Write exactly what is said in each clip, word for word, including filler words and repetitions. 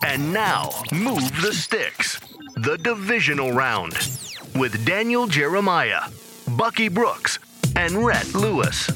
And now, Move the Sticks, the divisional round, with Daniel Jeremiah, Bucky Brooks, and Rhett Lewis.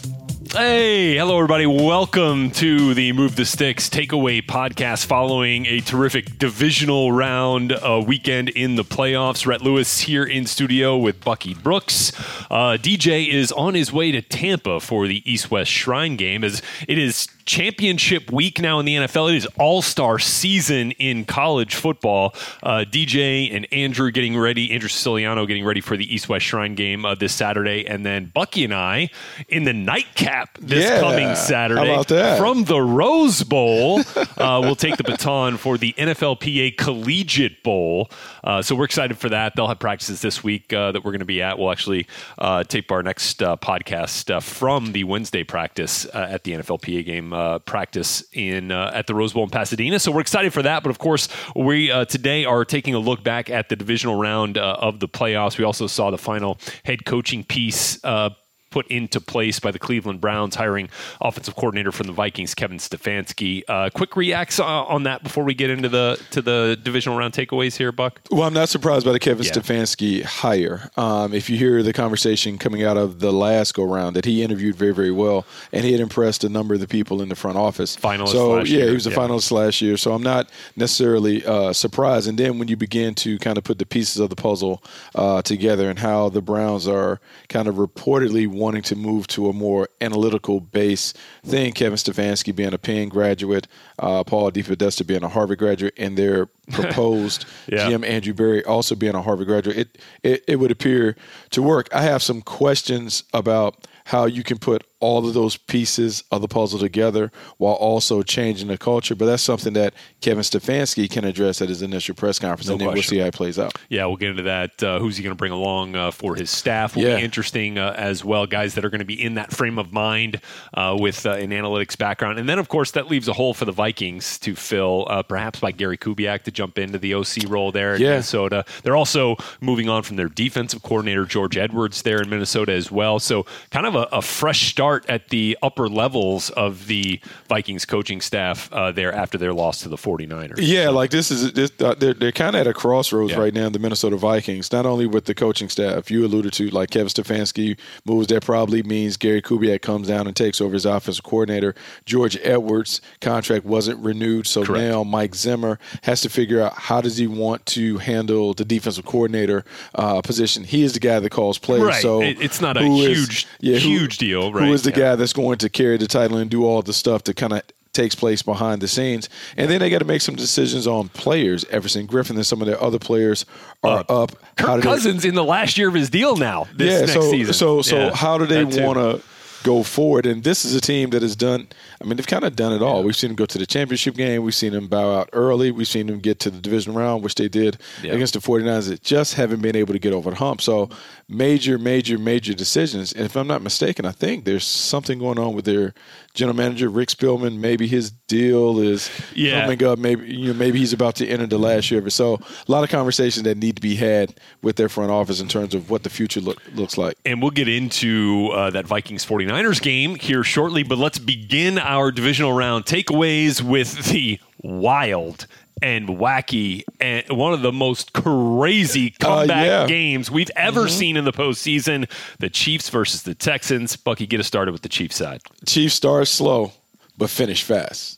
Hey, hello everybody. Welcome to the Move the Sticks Takeaway podcast following a terrific divisional round uh, weekend in the playoffs. Rhett Lewis here in studio with Bucky Brooks. Uh, D J is on his way to Tampa for the East-West Shrine game as it is championship week now in the N F L. It is all-star season in college football. Uh, D J and Andrew getting ready, Andrew Siciliano getting ready for the East-West Shrine game uh, this Saturday, and then Bucky and I in the nightcap this yeah. coming Saturday. How about that? From the Rose Bowl. uh, we'll take the baton for the N F L P A Collegiate Bowl. Uh, so we're excited for that. They'll have practices this week uh, that we're going to be at. We'll actually uh, tape our next uh, podcast uh, from the Wednesday practice uh, at the N F L P A game uh, practice in uh, at the Rose Bowl in Pasadena. So we're excited for that. But of course, we uh, today are taking a look back at the divisional round uh, of the playoffs. We also saw the final head coaching piece uh, put into place by the Cleveland Browns, hiring offensive coordinator from the Vikings, Kevin Stefanski. Uh, quick reacts uh, on that before we get into the to the divisional round takeaways here, Buck? Well, I'm not surprised by the Kevin yeah. Stefanski hire. Um, if you hear the conversation coming out of the last go-round, that he interviewed very, very well, and he had impressed a number of the people in the front office. Finalist so, last yeah, year. he was a yeah. finalist last year, so I'm not necessarily uh, surprised. And then when you begin to kind of put the pieces of the puzzle uh, together and how the Browns are kind of reportedly wanting to move to a more analytical base thing, Kevin Stefanski being a Penn graduate, uh, Paul DePodesta being a Harvard graduate, and their proposed yeah. G M Andrew Berry also being a Harvard graduate, it, it it would appear to work. I have some questions about how you can put all of those pieces of the puzzle together while also changing the culture. But that's something that Kevin Stefanski can address at his initial press conference, no and then question. we'll see how it plays out. Yeah, we'll get into that. Uh, who's he going to bring along uh, for his staff will yeah. be interesting uh, as well. Guys that are going to be in that frame of mind uh, with uh, an analytics background. And then, of course, that leaves a hole for the Vikings to fill, uh, perhaps by Gary Kubiak to jump into the O C role there in yeah. Minnesota. They're also moving on from their defensive coordinator, George Edwards, there in Minnesota as well. So kind of a, a fresh start at the upper levels of the Vikings coaching staff uh, there after their loss to the 49ers. Yeah, like this is this, uh, they're they're kind of at a crossroads yeah. right now. The Minnesota Vikings, not only with the coaching staff you alluded to, like Kevin Stefanski moves, that probably means Gary Kubiak comes down and takes over as offensive coordinator. George Edwards' contract wasn't renewed, so Correct. now Mike Zimmer has to figure out how does he want to handle the defensive coordinator uh, position. He is the guy that calls plays, right. so it, it's not a is, huge, yeah, who, huge deal. Right? Who is the yeah. guy that's going to carry the title and do all the stuff that kind of takes place behind the scenes? And then they got to make some decisions on players. Everson Griffin and some of their other players are uh, up. Kirk Cousins they, in the last year of his deal now this yeah, next so, season. So, so yeah, how do they want to go forward? And this is a team that has done, I mean, they've kind of done it all. Yeah. We've seen them go to the championship game. We've seen them bow out early. We've seen them get to the division round, which they did yeah. against the 49ers that just haven't been able to get over the hump. So major, major, major decisions. And if I'm not mistaken, I think there's something going on with their general manager, Rick Spielman. Maybe his deal is yeah. coming up. Maybe you know, maybe he's about to enter the last year of it. So a lot of conversations that need to be had with their front office in terms of what the future look, looks like. And we'll get into uh, that Vikings 49ers game here shortly, but let's begin our divisional round takeaways with the wild and wacky and one of the most crazy comeback uh, yeah. games we've ever mm-hmm. seen in the postseason. The Chiefs versus the Texans. Bucky, get us started with the Chiefs side. Chiefs start slow, but finish fast.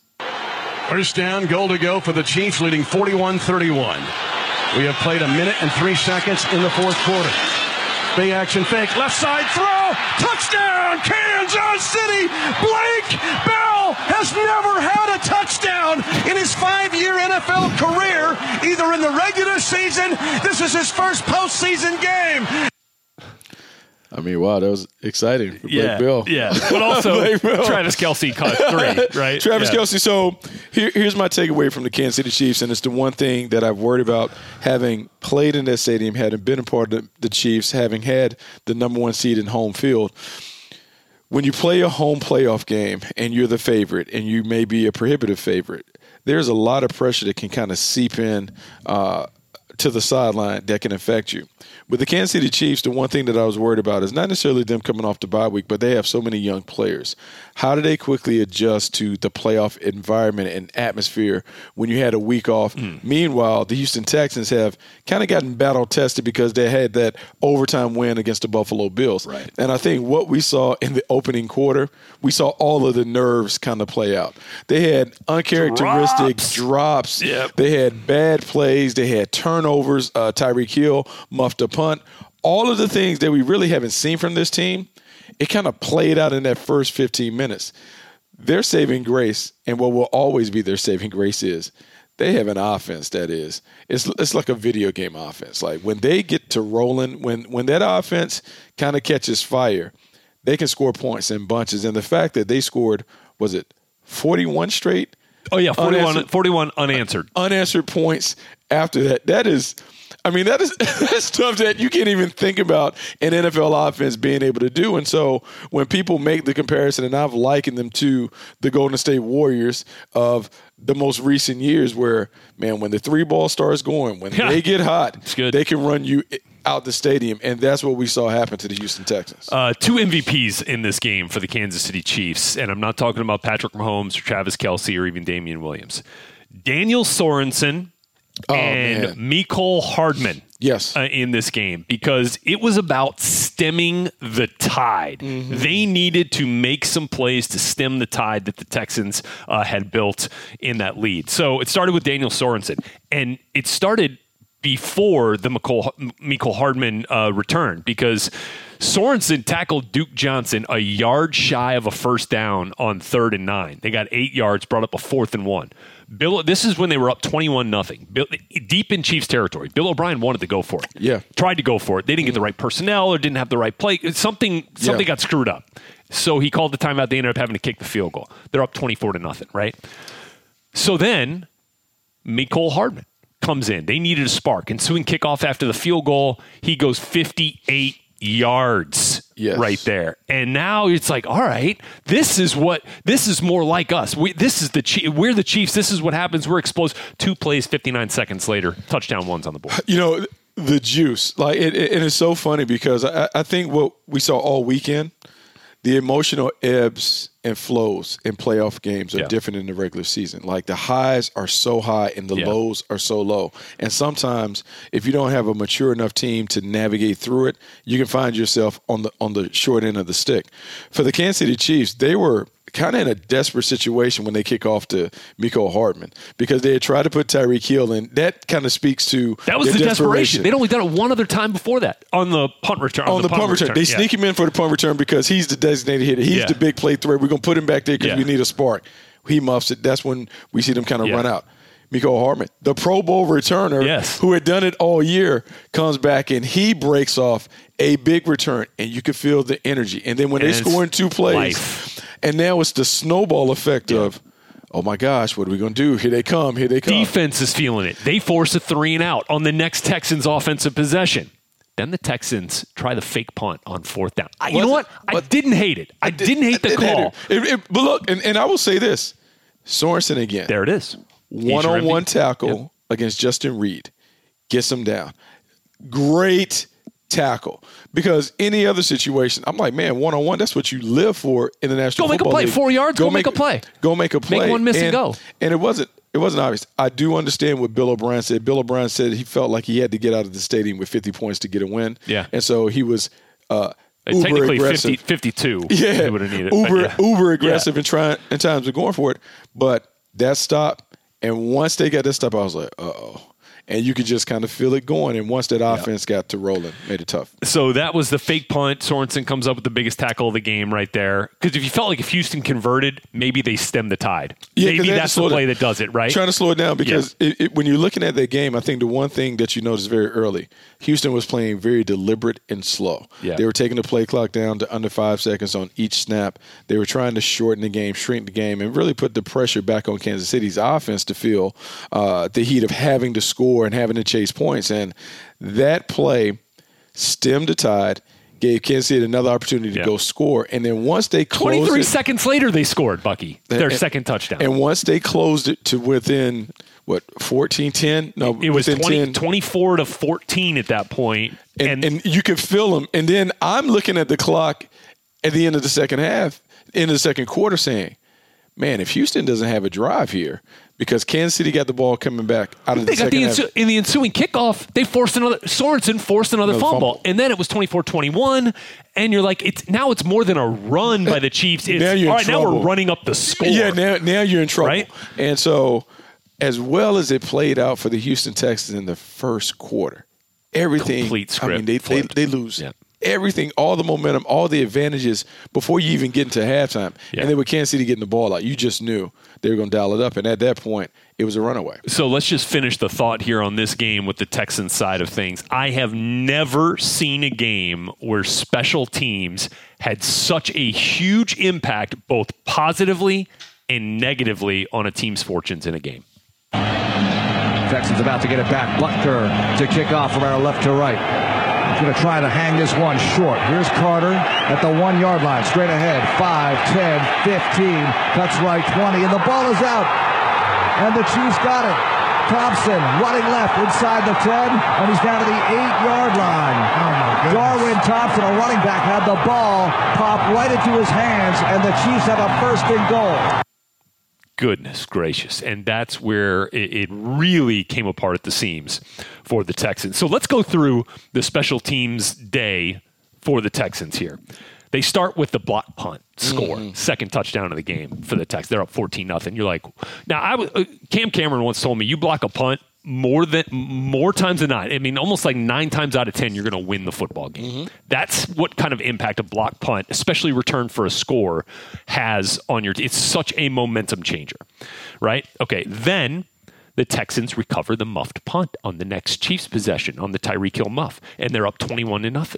First down, goal to go for the Chiefs, leading forty-one thirty-one. We have played a minute and three seconds in the fourth quarter. Big action fake, left side throw, touchdown, Kansas City. Blake Bell has never had a touchdown in his five-year N F L career, either in the regular season. This is his first postseason game. I mean, wow, that was exciting for Blake yeah, Bell. Yeah, but also Travis Kelce caught three, right? Travis yeah. Kelce. So here, here's my takeaway from the Kansas City Chiefs, and it's the one thing that I've worried about having played in that stadium, having been a part of the, the Chiefs, having had the number one seed in home field. When you play a home playoff game and you're the favorite and you may be a prohibitive favorite, there's a lot of pressure that can kind of seep in uh, to the sideline that can affect you. With the Kansas City Chiefs, the one thing that I was worried about is not necessarily them coming off the bye week, but they have so many young players. How do they quickly adjust to the playoff environment and atmosphere when you had a week off? Mm. Meanwhile, the Houston Texans have kind of gotten battle tested because they had that overtime win against the Buffalo Bills. Right. And I think what we saw in the opening quarter, we saw all of the nerves kind of play out. They had uncharacteristic drops. drops. Yep. They had bad plays. They had turnovers. Uh, Tyreek Hill muffed a punt. All of the things that we really haven't seen from this team, it kind of played out in that first fifteen minutes. Their saving grace, and what will always be their saving grace, is they have an offense that is, it's it's like a video game offense. Like when they get to rolling, when when that offense kind of catches fire, they can score points in bunches. And the fact that they scored, was it forty-one straight? Oh, yeah, forty-one, unanswered, forty-one unanswered. Unanswered points after that. That is, I mean, that is that's stuff that you can't even think about an N F L offense being able to do. And so when people make the comparison, and I've likened them to the Golden State Warriors of the most recent years where, man, when the three ball starts going, when yeah. they get hot, it's good. They can run you out the stadium, and that's what we saw happen to the Houston Texans. Uh, two M V Ps in this game for the Kansas City Chiefs, and I'm not talking about Patrick Mahomes or Travis Kelce or even Damian Williams. Daniel Sorensen oh, and man. Mecole Hardman yes. uh, in this game because it was about stemming the tide. Mm-hmm. They needed to make some plays to stem the tide that the Texans uh, had built in that lead. So it started with Daniel Sorensen, and it started before the Mecole, Mecole Hardman uh, return because Sorensen tackled Duke Johnson a yard shy of a first down on third and nine. They got eight yards, brought up a fourth and one. Bill, this is when they were up twenty-one nothing, deep in Chiefs territory. Bill O'Brien wanted to go for it. Yeah. Tried to go for it. They didn't get the right personnel or didn't have the right play. Something something yeah. got screwed up. So he called the timeout. They ended up having to kick the field goal. They're up twenty-four to nothing, right? So then Mecole Hardman comes in. They needed a spark. Ensuing kickoff after the field goal, he goes fifty-eight yards yes. right there. And now it's like, all right, this is what, this is more like us. We, this is the Chiefs. We're the Chiefs. This is what happens. We're exposed. Two plays, fifty-nine seconds later, touchdown one's on the board. You know, the juice. Like, it, it, and it's so funny because I, I think what we saw all weekend, the emotional ebbs and flows in playoff games are yeah. different in the regular season. Like the highs are so high and the yeah. lows are so low. And sometimes if you don't have a mature enough team to navigate through it, you can find yourself on the on the short end of the stick. For the Kansas City Chiefs, they were kind of in a desperate situation when they kick off to Mecole Hardman because they had tried to put Tyreek Hill in. That kind of speaks to that was their the desperation. desperation. They'd only done it one other time before that on the punt return. On, on the, the punt, punt return. return. They yeah. sneak him in for the punt return because he's the designated hitter. He's yeah. the big play threat. We're going to put him back there because yeah. we need a spark. He muffs it. That's when we see them kind of yeah. run out. Mecole Hardman, the Pro Bowl returner yes. who had done it all year, comes back and he breaks off a big return, and you can feel the energy. And then when and they score in two plays, life. and now it's the snowball effect yeah. of, oh my gosh, what are we going to do? Here they come, here they come. Defense is feeling it. They force a three and out on the next Texans offensive possession. Then the Texans try the fake punt on fourth down. I, you know what? I didn't hate it. I, I did, didn't hate the didn't call. Hate it. It, it, but look, and, and I will say this. Sorensen again. There it is. One-on-one tackle yep. against Justin Reed. Gets him down. Great tackle. Because any other situation, I'm like, man, one-on-one, that's what you live for in the National Football League. Go make a play. League. Four yards, go, go make, make a play. Go make a play. Make one miss and, and go. And it wasn't it wasn't obvious. I do understand what Bill O'Brien said. Bill O'Brien said he felt like he had to get out of the stadium with fifty points to get a win. Yeah. And so he was uh, uber technically aggressive. fifty, fifty-two. Yeah. He would have needed. Uber, yeah. uber aggressive yeah. in, trying, in times of going for it. But that stop, and once they got that stop, I was like, uh-oh. And you could just kind of feel it going. And once that offense yep. got to rolling, made it tough. So that was the fake punt. Sorensen comes up with the biggest tackle of the game right there. Because if you felt like if Houston converted, maybe they stem the tide. Yeah, maybe that's the play it. that does it, right? Trying to slow it down because yeah. it, it, when you're looking at that game, I think the one thing that you notice very early, Houston was playing very deliberate and slow. Yeah. They were taking the play clock down to under five seconds on each snap. They were trying to shorten the game, shrink the game, and really put the pressure back on Kansas City's offense to feel uh, the heat of having to score and having to chase points. And that play stemmed the tide, gave Kansas City another opportunity to yeah. go score. And then once they closed twenty-three it, seconds later, they scored, Bucky, their and, second touchdown. And once they closed it to within, what, fourteen ten? No, it was twenty, ten. twenty-four to fourteen at that point. And, and, and you could feel them. And then I'm looking at the clock at the end of the second half, end of the second quarter saying, man, if Houston doesn't have a drive here, because Kansas City got the ball coming back out of they the got second the half. ensu- in the ensuing kickoff, they forced another Sorensen forced another, Another fumble. fumble. And then it was twenty-four twenty-one, and you're like, it's now it's more than a run by the Chiefs. It's Now you're in all right, now trouble. we're running up the score. Yeah, now, now you're in trouble. Right? And so, as well as it played out for the Houston Texans in the first quarter, everything, Complete script I mean, they, they, flipped. they lose Yeah. everything, all the momentum, all the advantages before you even get into halftime. Yeah. And then with Kansas City getting the ball out, you just knew they were going to dial it up. And at that point, it was a runaway. So let's just finish the thought here on this game with the Texans side of things. I have never seen a game where special teams had such a huge impact, both positively and negatively, on a team's fortunes in a game. Texans about to get it back. Butker to kick off from our left to right. He's going to try to hang this one short. Here's Carter at the one-yard line. Straight ahead. five, ten, fifteen. Cuts right, twenty. And the ball is out. And the Chiefs got it. Thompson running left inside the ten. And he's down to the eight-yard line. Oh my goodness. Darwin Thompson, a running back, had the ball pop right into his hands. And the Chiefs have a first and goal. Goodness gracious. And that's where it, it really came apart at the seams for the Texans. So let's go through the special teams day for the Texans here. They start with the block punt score, mm-hmm. second touchdown of the game for the Texans. They're up fourteen nothing. You're like, now I was, uh, Cam Cameron once told me, you block a punt more than more times than not. I mean, almost like nine times out of ten, you're going to win the football game. Mm-hmm. That's what kind of impact a block punt, especially return for a score, has on your team. It's such a momentum changer, right? Okay, then the Texans recover the muffed punt on the next Chiefs possession on the Tyreek Hill muff, and they're up twenty-one to nothing.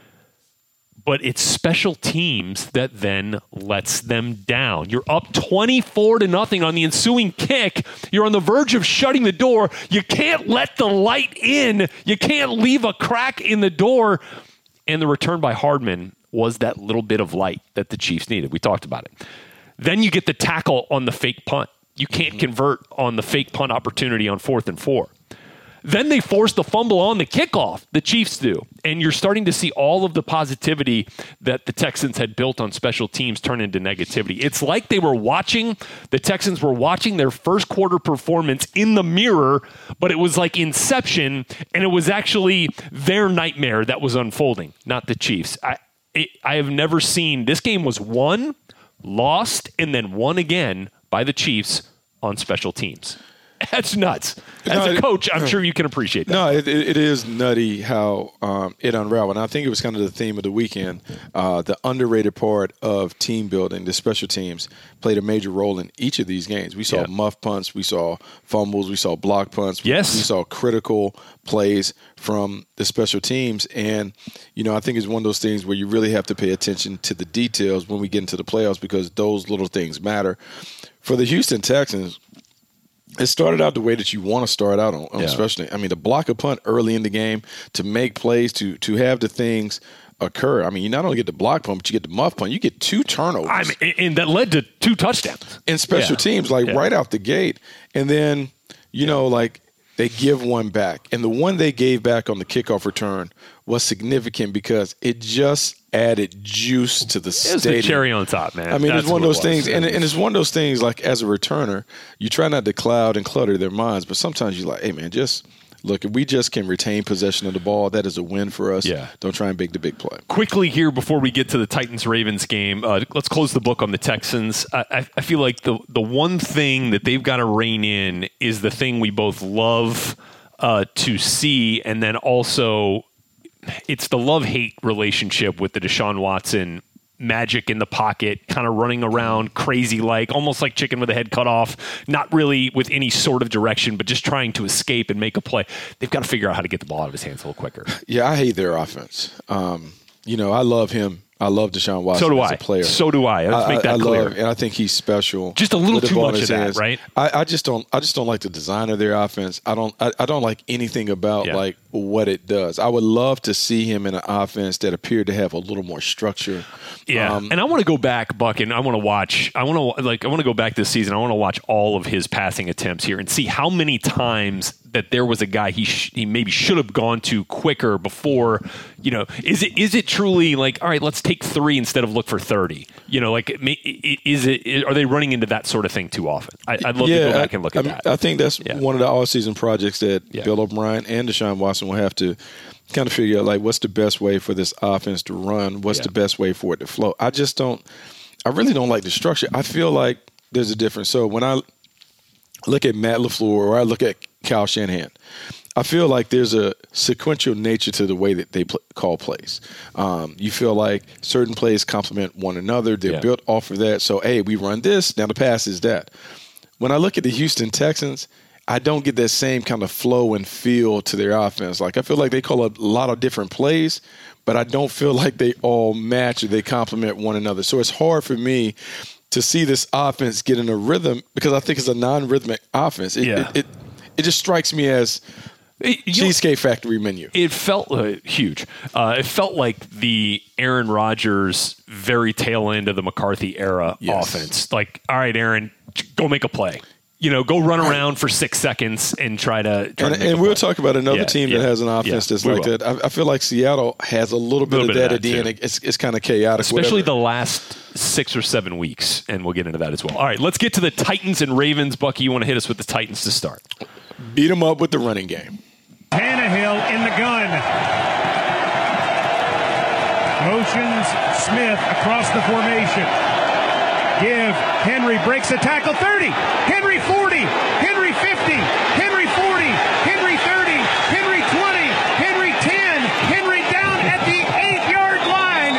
But it's special teams that then lets them down. You're up twenty-four to nothing on the ensuing kick. You're on the verge of shutting the door. You can't let the light in. You can't leave a crack in the door. And the return by Hardman was that little bit of light that the Chiefs needed. We talked about it. Then you get the tackle on the fake punt. You can't convert on the fake punt opportunity on fourth and four. Then they force the fumble on the kickoff. The Chiefs do. And you're starting to see all of the positivity that the Texans had built on special teams turn into negativity. It's like they were watching, the Texans were watching their first quarter performance in the mirror, but it was like Inception, and it was actually their nightmare that was unfolding, not the Chiefs. I, it, I have never seen, this game was won, lost, and then won again by the Chiefs on special teams. That's nuts. As no, a coach, I'm it, sure you can appreciate that. No, it, it is nutty how um, it unraveled. And I think it was kind of the theme of the weekend. Uh, the underrated part of team building, the special teams, played a major role in each of these games. We saw yeah. muff punts, we saw fumbles, we saw block punts. Yes. We, we saw critical plays from the special teams. And, you know, I think it's one of those things where you really have to pay attention to the details when we get into the playoffs because those little things matter. For the Houston Texans, it started out the way that you want to start out on, yeah. especially. I mean, to block a punt early in the game, to make plays, to to have the things occur. I mean, you not only get the block punt, but you get the muff punt. You get two turnovers. I mean, and that led to two touchdowns. In special yeah. teams, like yeah. right out the gate. And then, you know, like they give one back. And the one they gave back on the kickoff return was significant because it just added juice to the stadium. It's the cherry on top, man. I mean, That's it's one of those it things, and, it and it's one of those things, like, as a returner, you try not to cloud and clutter their minds, but sometimes you're like, hey, man, just look, if we just can retain possession of the ball, that is a win for us. Yeah. Don't try and make the big play. Quickly here before we get to the Titans-Ravens game, uh, let's close the book on the Texans. I, I feel like the, the one thing that they've got to rein in is the thing we both love uh, to see, and then also it's the love-hate relationship with the Deshaun Watson magic in the pocket, kind of running around crazy-like, almost like chicken with a head cut off, not really with any sort of direction, but just trying to escape and make a play. They've got to figure out how to get the ball out of his hands a little quicker. Yeah, I hate their offense. Um, you know, I love him. I love Deshaun Watson so do as I. a player. So do I. Let's make that I, I clear. Love, and I think he's special. Just a little too much of that, hands. right? I, I just don't. I just don't like the design of their offense. I don't. I, I don't like anything about yeah. like what it does. I would love to see him in an offense that appeared to have a little more structure. Yeah, um, and I want to go back, Buck, and I want to watch. I want to like. I want to go back this season. I want to watch all of his passing attempts here and see how many times that there was a guy he sh- he maybe should have gone to quicker before. You know, is it is it truly like, all right, let's take three instead of look for thirty? You know, like is it? Are they running into that sort of thing too often? I, I'd love yeah, to go back and look I, at I that. I think that's yeah. one of the all-season projects that yeah. Bill O'Brien and Deshaun Watson will have to kind of figure out, like, what's the best way for this offense to run? What's yeah. the best way for it to flow? I just don't – I really don't like the structure. I feel like there's a difference. So when I look at Matt LaFleur or I look at Kyle Shanahan, I feel like there's a sequential nature to the way that they pl- call plays. Um, you feel like certain plays complement one another. They're yeah. built off of that. So, hey, we run this, now the pass is that. When I look at the Houston Texans – I don't get that same kind of flow and feel to their offense. Like, I feel like they call a lot of different plays, but I don't feel like they all match or they complement one another. So it's hard for me to see this offense get in a rhythm because I think it's a non-rhythmic offense. It, yeah. it, it, it just strikes me as it, Cheesecake Factory menu. It felt uh, huge. Uh, it felt like the Aaron Rodgers very tail end of the McCarthy era yes. offense. Like, all right, Aaron, go make a play. You know, go run around for six seconds and try to. Try and to and we'll talk about another yeah, team yeah, that has an offense yeah, that's like will. that. I, I feel like Seattle has a little bit, little of, bit that of that at the end. It's, it's kind of chaotic. Especially whatever. the last six or seven weeks, and we'll get into that as well. All right, let's get to the Titans and Ravens. Bucky, you want to hit us with the Titans to start? Beat them up with the running game. Tannehill in the gun. Motions Smith across the formation. Give. Henry breaks a tackle. thirty. Henry forty. Henry fifty. Henry forty. Henry thirty. Henry twenty. Henry ten. Henry down at the eight-yard line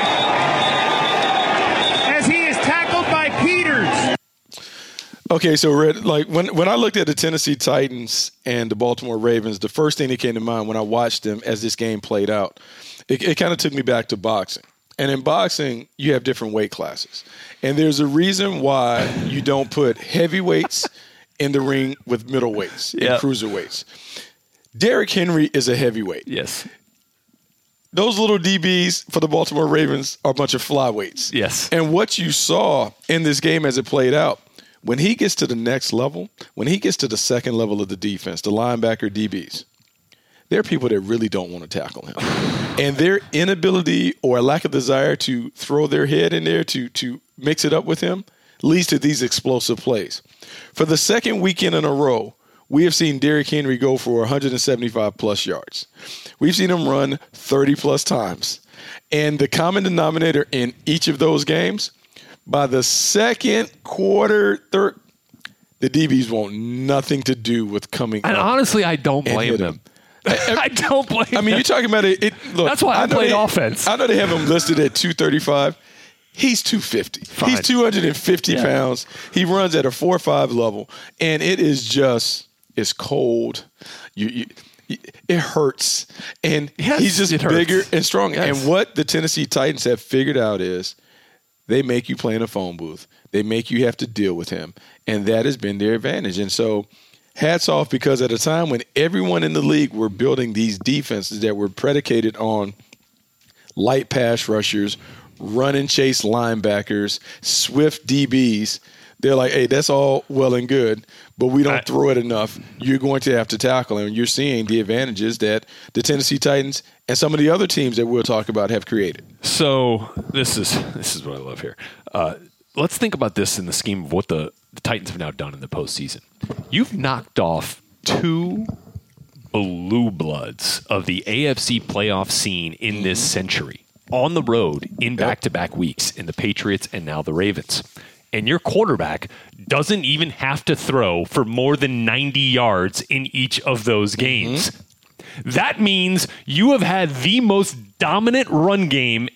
as he is tackled by Peters. Okay, so Red, like when when I looked at the Tennessee Titans and the Baltimore Ravens, the first thing that came to mind when I watched them as this game played out, it, it kind of took me back to boxing. And in boxing, you have different weight classes. And there's a reason why you don't put heavyweights in the ring with middleweights yep. and cruiserweights. Derrick Henry is a heavyweight. Yes. Those little D Bs for the Baltimore Ravens are a bunch of flyweights. Yes. And what you saw in this game as it played out, when he gets to the next level, when he gets to the second level of the defense, the linebacker D Bs, there are people that really don't want to tackle him. And their inability or lack of desire to throw their head in there to, to mix it up with him leads to these explosive plays. For the second weekend in a row, we have seen Derrick Henry go for one hundred seventy-five plus yards. We've seen him run thirty plus times. And the common denominator in each of those games, by the second quarter, third, the D Bs want nothing to do with coming and up. And honestly, I don't blame them. Him. I don't blame I mean, them. you're talking about it. it look, That's why I, I played they, offense. I know they have him listed at two thirty-five. He's two fifty. Fine. He's two hundred fifty yeah. pounds. He runs at a four five level, and it is just it's cold. You, you it hurts, and yes, he's just bigger and strong. Yes. And what the Tennessee Titans have figured out is they make you play in a phone booth. They make you have to deal with him, and that has been their advantage. And so. Hats off, because at a time when everyone in the league were building these defenses that were predicated on light pass rushers, run and chase linebackers, swift D Bs, they're like, hey, that's all well and good, but we don't I, throw it enough. You're going to have to tackle him. And you're seeing the advantages that the Tennessee Titans and some of the other teams that we'll talk about have created. So this is this is what I love here. Uh, let's think about this in the scheme of what the, the Titans have now done in the postseason. You've knocked off two blue bloods of the A F C playoff scene in this century on the road in back-to-back weeks in the Patriots and now the Ravens. And your quarterback doesn't even have to throw for more than ninety yards in each of those games. Mm-hmm. That means you have had the most dominant run game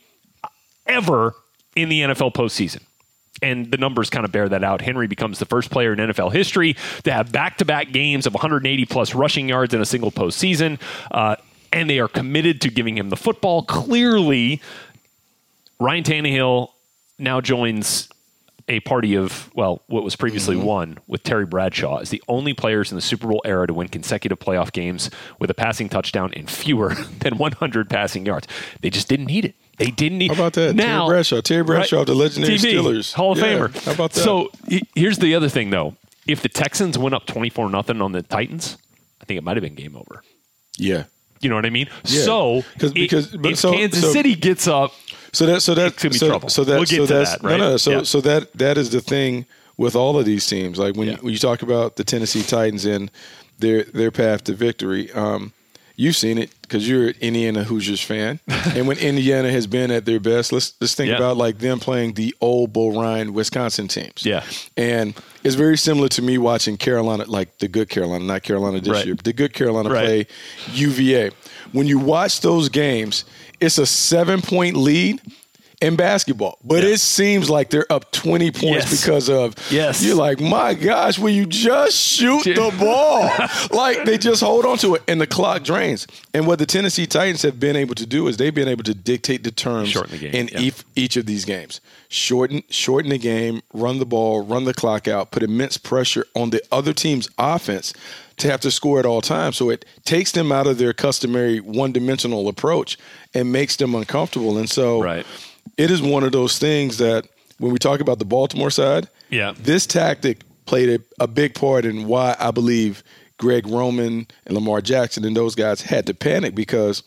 ever in the N F L postseason. And the numbers kind of bear that out. Henry becomes the first player in N F L history to have back-to-back games of one hundred eighty plus rushing yards in a single postseason. Uh, and they are committed to giving him the football. Clearly, Ryan Tannehill now joins a party of, well, what was previously Mm-hmm. won with Terry Bradshaw as the only players in the Super Bowl era to win consecutive playoff games with a passing touchdown and fewer than one hundred passing yards. They just didn't need it. They didn't need How about that? Now, Terry Bradshaw. Terry Bradshaw right, of the legendary T V, Steelers. Hall of Yeah, Famer. How about that? So he- here's the other thing, though. If the Texans went up twenty-four nothing on the Titans, I think it might have been game over. yeah. You know what I mean? Yeah. So 'Cause- if, because- but if so- Kansas so- City gets up, So that so that It could be so, trouble. so that We'll get so to that's that, right? no no so Yeah. so that that is the thing with all of these teams. Like when, Yeah. you, when you talk about the Tennessee Titans and their their path to victory, um, you've seen it because you're an Indiana Hoosiers fan, and when Indiana has been at their best, let's let's think Yeah. about like them playing the old Bo Ryan Wisconsin teams. Yeah. and it's very similar to me watching Carolina, like the good Carolina, not Carolina this Right. year, the good Carolina Right. play U V A. When you watch those games, it's a seven point lead in basketball, but Yeah. it seems like they're up twenty points Yes. because of, Yes. you're like, my gosh, will you just shoot the ball? Like they just hold on to it and the clock drains. And what the Tennessee Titans have been able to do is they've been able to dictate the terms Shorten the game, in yeah. each, each of these games. Shorten, shorten the game, run the ball, run the clock out, put immense pressure on the other team's offense to have to score at all times. So it takes them out of their customary one-dimensional approach and makes them uncomfortable. And so Right. it is one of those things that when we talk about the Baltimore side, Yeah. this tactic played a, a big part in why I believe Greg Roman and Lamar Jackson and those guys had to panic, because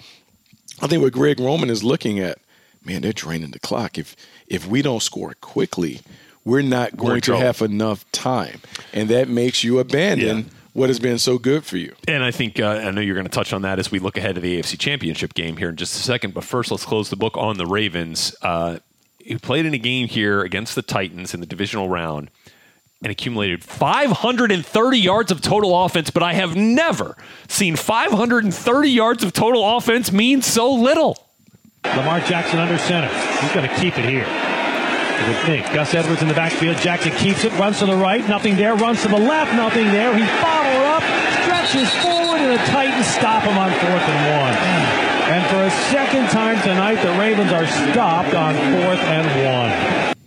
I think what Greg Roman is looking at, man, they're draining the clock. If if we don't score quickly, we're not We're in going to trouble. have enough time. And that makes you abandon Yeah. what has been so good for you. And I think, uh, I know you're going to touch on that as we look ahead to the A F C Championship game here in just a second. But first, let's close the book on the Ravens, uh, who played in a game here against the Titans in the divisional round and accumulated five hundred thirty yards of total offense. But I have never seen five hundred thirty yards of total offense mean so little. Lamar Jackson under center. He's going to keep it here. You would think. Gus Edwards in the backfield. Jackson keeps it, runs to the right, nothing there. Runs to the left, nothing there. He's bottled up, stretches forward, and the Titans stop him on fourth and one. And for a second time tonight, the Ravens are stopped on fourth and one.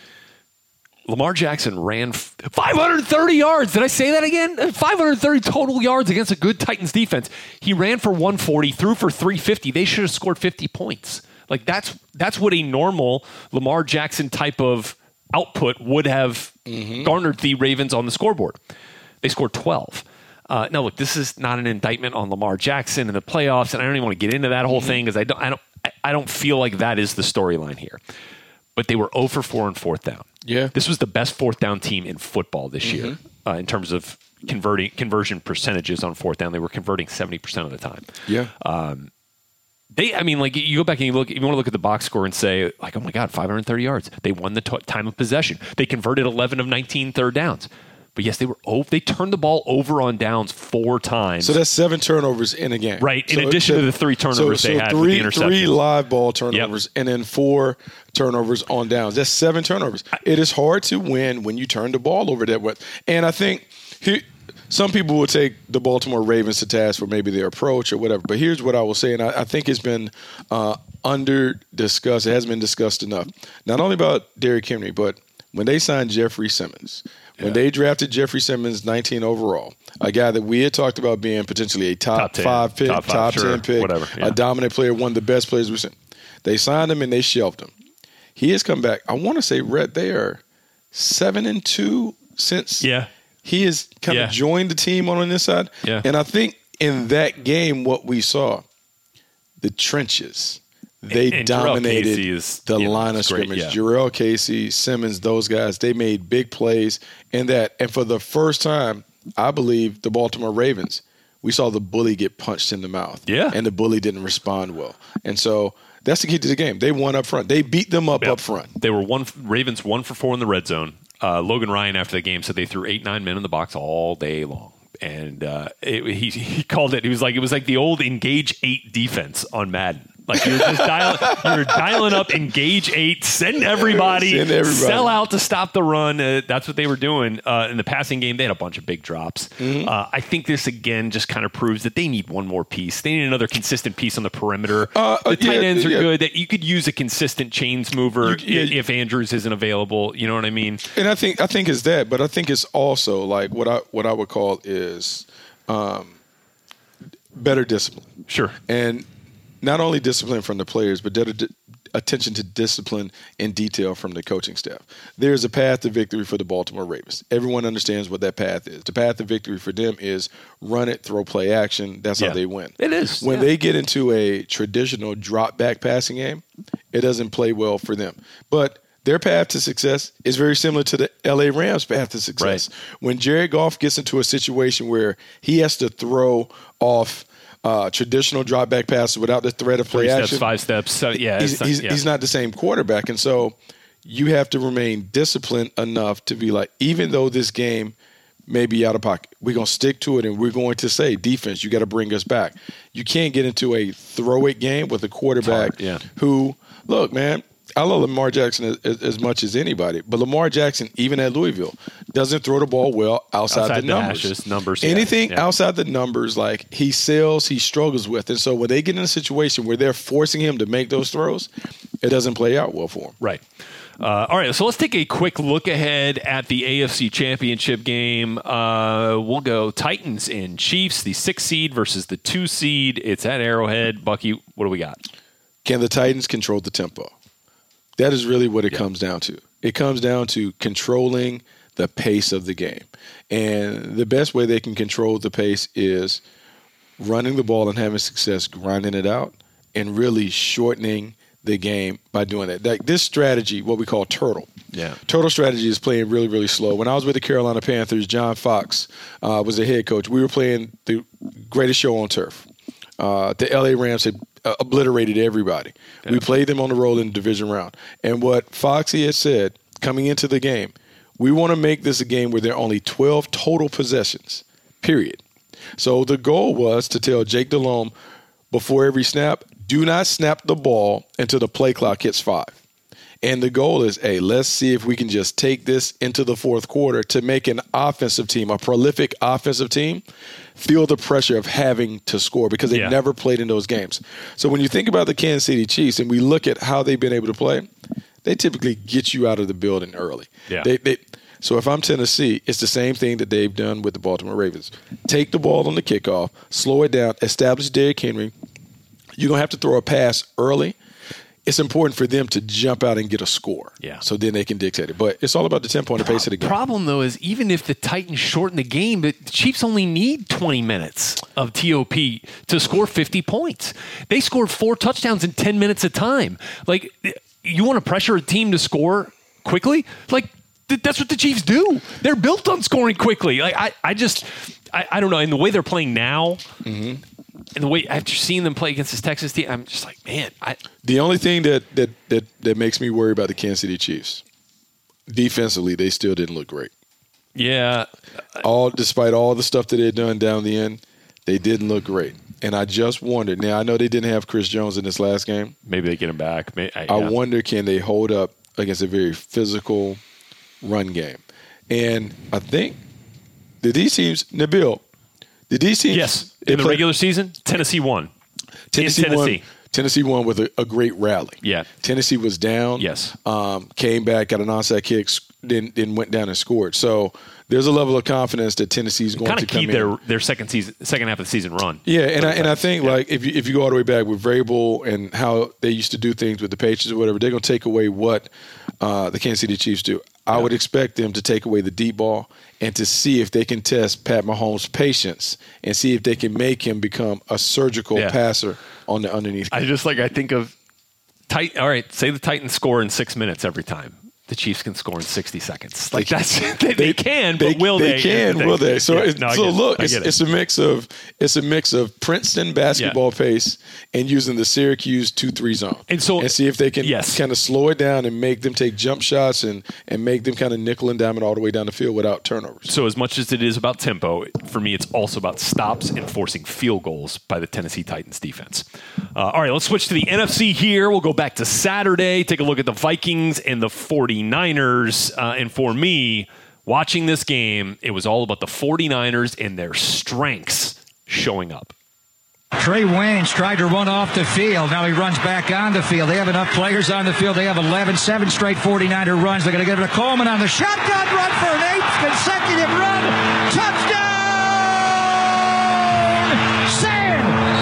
Lamar Jackson ran f- five hundred thirty yards. Did I say that again? five hundred thirty total yards against a good Titans defense. He ran for one forty, threw for three fifty. They should have scored fifty points. Like that's that's what a normal Lamar Jackson type of output would have garnered the Ravens on the scoreboard. They scored twelve. Uh, now, look, this is not an indictment on Lamar Jackson in the playoffs, and I don't even want to get into that whole thing because I don't, I don't, I don't feel like that is the storyline here. But they were zero for four on fourth down. Yeah. This was the best fourth down team in football this year uh, in terms of converting conversion percentages on fourth down. They were converting seventy percent of the time. Yeah. They, I mean, like you go back and you look, you want to look at the box score and say, like, oh my God, five hundred thirty yards. They won the t- time of possession. They converted eleven of nineteen third downs. But yes, they were over, they turned the ball over on downs four times. So that's seven turnovers in a game. Right, in So addition it's- to the three turnovers so, they so had three, with the interceptions. Three live ball turnovers and then four turnovers on downs. That's seven turnovers. It is hard to win when you turn the ball over that way. And I think here, some people will take the Baltimore Ravens to task for maybe their approach or whatever. But here's what I will say, and I, I think it's been uh, under discussed. It hasn't been discussed enough. Not only about Derrick Henry, but when they signed Jeffrey Simmons, when they drafted Jeffrey Simmons nineteen overall, a guy that we had talked about being potentially a top, Top ten, five pick, top top, five, sure, ten pick, whatever, yeah. a dominant player, one of the best players we've seen. They signed him and they shelved him. He has come back. I want to say, Rhett, they are seven and two since Yeah. he has kind Yeah. of joined the team on this side. Yeah. And I think in that game, what we saw, the trenches, they And Jarrell dominated Casey is, the you know, line of is great, scrimmage. yeah. Jarrell Casey, Simmons, those guys, they made big plays in that. And for the first time, I believe the Baltimore Ravens, we saw the bully get punched in the mouth. Yeah. And the bully didn't respond well. And so that's the key to the game. They won up front. They beat them up Yep. up front. They were one Ravens one for four in the red zone. Uh, Logan Ryan after the game said they threw eight nine men in the box all day long, and uh, it, he he called it. He was like it was like the old engage eight defense on Madden. Like you're just dialing, you're dialing up engage eight, send everybody, Send everybody. sell out to stop the run. Uh, that's what they were doing uh, in the passing game. They had a bunch of big drops. Mm-hmm. Uh, I think this again just kind of proves that they need one more piece. They need another consistent piece on the perimeter. Uh, the tight yeah, ends are yeah. good. That you could use a consistent chains mover You- yeah, if Andrews isn't available. You know what I mean? And I think I think it's that, but I think it's also like what I what I would call is um, better discipline. Sure. And not only discipline from the players, but better di- attention to discipline and detail from the coaching staff. There's a path to victory for the Baltimore Ravens. Everyone understands what that path is. The path to victory for them is run it, throw play action. That's Yeah. how they win. It is, When yeah. they get into a traditional drop back passing game, it doesn't play well for them. But their path to success is very similar to the L A Rams' path to success. Right. When Jared Goff gets into a situation where he has to throw off uh, traditional drop back passes without the threat of play Three action, steps, five steps. So yeah, he's, it's not- he's, yeah. he's not the same quarterback. And so you have to remain disciplined enough to be like, even though this game may be out of pocket, we're going to stick to it and we're going to say, defense, you got to bring us back. You can't get into a throw it game with a quarterback hard, yeah. who, look, man, I love Lamar Jackson as, as, as much as anybody, but Lamar Jackson, even at Louisville, doesn't throw the ball well outside, Outside the the numbers. hashes, numbers, yeah, Anything yeah. outside the numbers, like he sells, he struggles with. And so when they get in a situation where they're forcing him to make those throws, it doesn't play out well for him. Right. Uh, all right, so let's take a quick look ahead at the A F C Championship game. Uh, we'll go Titans and Chiefs, the six seed versus the two seed. It's at Arrowhead. Bucky, what do we got? Can the Titans control the tempo? That is really what it Yeah. comes down to. It comes down to controlling the pace of the game. And the best way they can control the pace is running the ball and having success, grinding it out, and really shortening the game by doing that. Like this strategy, what we call turtle. Yeah. Turtle strategy is playing really, really slow. When I was with the Carolina Panthers, John Fox uh, was the head coach. We were playing the greatest show on turf. Uh, the L A Rams had uh, obliterated everybody. Yeah. We played them on the road in the division round. And what Foxy had said coming into the game, we want to make this a game where there are only twelve total possessions, period. So the goal was to tell Jake Delhomme before every snap, do not snap the ball until the play clock hits five. And the goal is, hey, let's see if we can just take this into the fourth quarter to make an offensive team, a prolific offensive team, feel the pressure of having to score because they've Yeah. never played in those games. So when you think about the Kansas City Chiefs and we look at how they've been able to play, they typically get you out of the building early. Yeah. They, they, so if I'm Tennessee, it's the same thing that they've done with the Baltimore Ravens. Take the ball on the kickoff, slow it down, establish Derrick Henry. You're going to have to throw a pass early. It's important for them to jump out and get a score. Yeah. So then they can dictate it. But it's all about the tempo and the pace of the game. Problem, though, is even if the Titans shorten the game, the Chiefs only need twenty minutes of T O P to score fifty points. They scored four touchdowns in ten minutes of time. Like, you want to pressure a team to score quickly? Like, th- that's what the Chiefs do. They're built on scoring quickly. Like, I, I just, I, I don't know. In the way they're playing now, Mm-hmm. and the way after seeing them play against this Texas team, I'm just like, man, I. The only thing that, that, that, that makes me worry about the Kansas City Chiefs, defensively, they still didn't look great. Yeah. All despite all the stuff that they'd done down the end, they didn't look great. And I just wondered. Now I know they didn't have Chris Jones in this last game. Maybe they get him back. Maybe, I, I yeah. wonder can they hold up against a very physical run game. And I think did these teams, Nabil, did these teams Yes. they In the play- regular season, Tennessee won. Tennessee, in Tennessee. won. Tennessee won with a, a great rally. Yeah. Tennessee was down. Yes. Um, came back, got an onside kick, s- then then went down and scored. So there's a level of confidence that Tennessee's going Kind to of come keyed in. their, their second season, second half of the season run. Yeah, and I, and I Titans. think Yeah. like if you if you go all the way back with Vrabel and how they used to do things with the Patriots or whatever, they're going to take away what uh, the Kansas City Chiefs do. I would expect them to take away the deep ball and to see if they can test Pat Mahomes' patience and see if they can make him become a surgical Yeah. passer on the underneath. I just like I think of tight. All right, say the Titans score in six minutes every time. The Chiefs can score in sixty seconds. Like that's they, they can, but will they? They can, will they? So, Yeah, it's, no, I so get it. look, I it's, get it. it's a mix of it's a mix of Princeton basketball pace and using the Syracuse two three zone, And so- and see if they can yes. kind of slow it down and make them take jump shots and and make them kind of nickel and dime it all the way down the field without turnovers. So as much as it is about tempo, for me, it's also about stops and forcing field goals by the Tennessee Titans defense. Uh, all right, let's switch to the N F C here. We'll go back to Saturday, take a look at the Vikings and the 49ers. Uh, and for me, watching this game, it was all about the 49ers and their strengths showing up. Trey Waynes tried to run off the field. Now he runs back on the field. They have enough players on the field. They have eleven, seven straight 49er runs. They're going to give it to Coleman on the shotgun run for an eighth consecutive run. Touchdown! San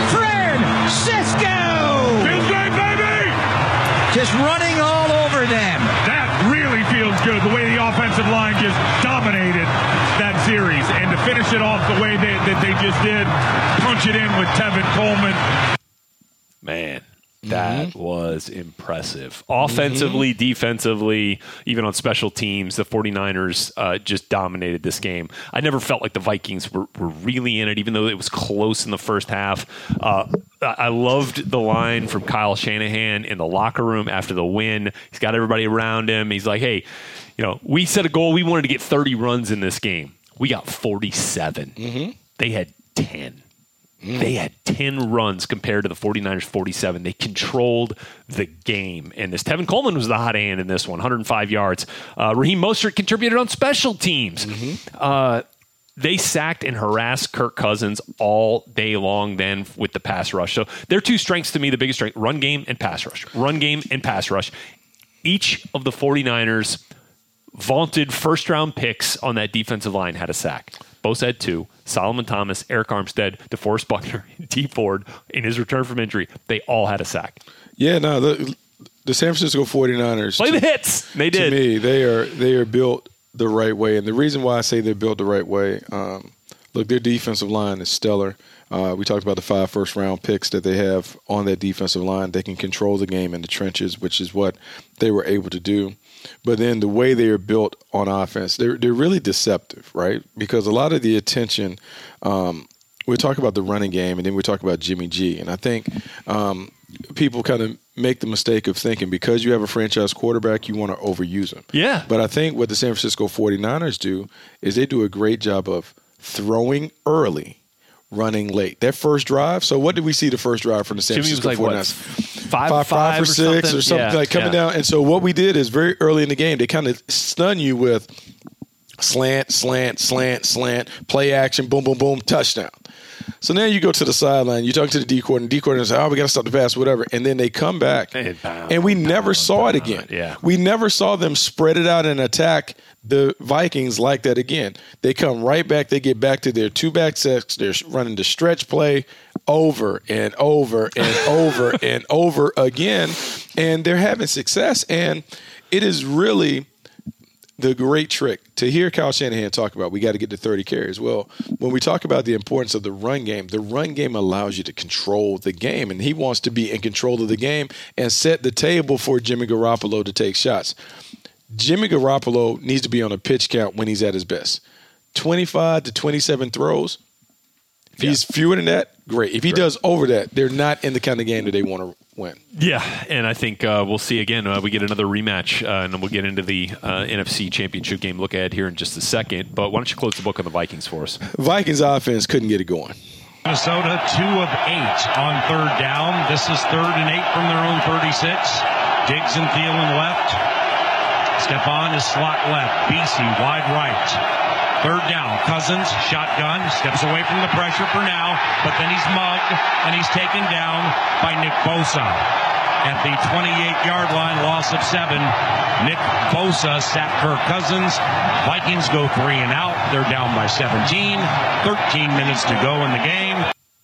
Francisco! Feels great, baby! Just running all over them. That really feels good, the way the offensive line just dominated that series. And to finish it off the way they, that they just did, punch it in with Tevin Coleman. Man, that mm-hmm. was impressive. Offensively, mm-hmm. defensively, even on special teams, the 49ers uh, just dominated this game. I never felt like the Vikings were, were really in it, even though it was close in the first half. Uh, I loved the line from Kyle Shanahan in the locker room after the win. He's got everybody around him. He's like, hey, you know, we set a goal. We wanted to get thirty runs in this game. We got forty-seven. Mm-hmm. They had ten. Mm. They had ten runs compared to the 49ers forty-seven. They controlled the game. And this Tevin Coleman was the hot hand in this one, one hundred five yards. Uh, Raheem Mostert contributed on special teams. Mm-hmm. Uh, they sacked and harassed Kirk Cousins all day long then with the pass rush. So their two strengths to me, the biggest strength, run game and pass rush. Run game and pass rush. Each of the 49ers vaunted first-round picks on that defensive line had a sack. Bosa had two. Solomon Thomas, Eric Armstead, DeForest Buckner, Dee Ford, in his return from injury, they all had a sack. Yeah, no, the, the San Francisco 49ers. Play to, the hits. They did. To me, they are they are built the right way. And the reason why I say they're built the right way, um, look, their defensive line is stellar. Uh, we talked about the five first-round picks that they have on that defensive line. They can control the game in the trenches, which is what they were able to do. But then the way they are built on offense, they're they're really deceptive, right? Because a lot of the attention, um, we talk about the running game, and then we talk about Jimmy G. And I think um, people kind of make the mistake of thinking because you have a franchise quarterback, you want to overuse him. Yeah. But I think what the San Francisco 49ers do is they do a great job of throwing early, running late. That first drive. So what did we see the first drive from the San Jimmy Francisco was like, 49ers? What, five, five, five, five or six something? or something yeah, like coming yeah. down. And so what we did is very early in the game, they kind of stun you with slant, slant, slant, slant, play action, boom, boom, boom, touchdown. So now you go to the sideline, you talk to the D coordinator, and D coordinator says, oh, we got to stop the pass, whatever. And then they come back, and, and we never saw it again. Yeah. We never saw them spread it out and attack the Vikings like that again. They come right back. They get back to their two-back sets. They're running the stretch play over and over and over and over again, and they're having success. And it is really the great trick to hear Kyle Shanahan talk about we got to get to thirty carries. Well, when we talk about the importance of the run game, the run game allows you to control the game, and he wants to be in control of the game and set the table for Jimmy Garoppolo to take shots. Jimmy Garoppolo needs to be on a pitch count when he's at his best. twenty-five to twenty-seven throws. If yeah. he's fewer than that, great. If he great. does over that, they're not in the kind of game that they want to win. Yeah, and I think uh, we'll see again. Uh, we get another rematch, uh, and then we'll get into the uh, N F C Championship game look ahead here in just a second. But why don't you close the book on the Vikings for us? Vikings offense couldn't get it going. Minnesota, two of eight on third down. This is third and eight from their own thirty-six. Diggs and Thielen left. Stephon is slot left. B C wide right. Third down, Cousins, shotgun, steps away from the pressure for now, but then he's mugged, and he's taken down by Nick Bosa. At the twenty-eight-yard line, loss of seven. Nick Bosa sacked Kirk Cousins. Vikings go three and out. They're down by seventeen. thirteen minutes to go in the game.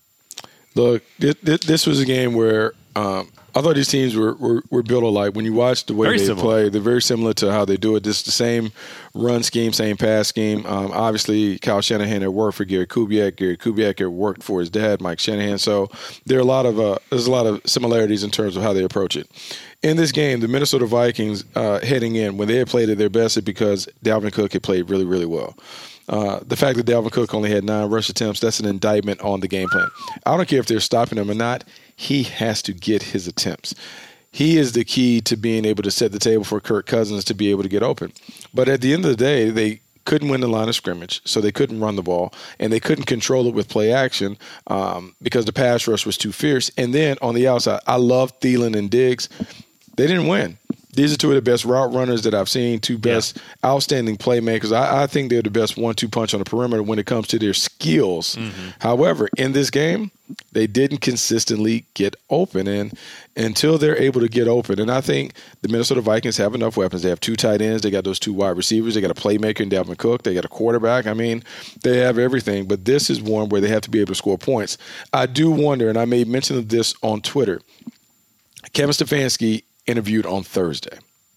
Look, this was a game where um, I thought these teams were, were, were built alike. When you watch the way very they similar. play, they're very similar to how they do it. This is the same run scheme, same pass scheme. Um, obviously, Kyle Shanahan had worked for Gary Kubiak. Gary Kubiak had worked for his dad, Mike Shanahan. So there are a lot of uh, there's a lot of similarities in terms of how they approach it. In this game, the Minnesota Vikings uh, heading in, when they had played at their best, it's because Dalvin Cook had played really, really well. Uh, the fact that Dalvin Cook only had nine rush attempts, that's an indictment on the game plan. I don't care if they're stopping him or not. He has to get his attempts. He is the key to being able to set the table for Kirk Cousins to be able to get open. But at the end of the day, they couldn't win the line of scrimmage, so they couldn't run the ball, and they couldn't control it with play action um, because the pass rush was too fierce. And then on the outside, I love Thielen and Diggs. They didn't win. These are two of the best route runners that I've seen, two best yeah. outstanding playmakers. I, I think they're the best one two punch on the perimeter when it comes to their skills. Mm-hmm. However, in this game, they didn't consistently get open. And until they're able to get open, and I think the Minnesota Vikings have enough weapons. They have two tight ends. They got those two wide receivers. They got a playmaker in Dalvin Cook. They got a quarterback. I mean, they have everything. But this is one where they have to be able to score points. I do wonder, and I made mention of this on Twitter, Kevin Stefanski interviewed on Thursday.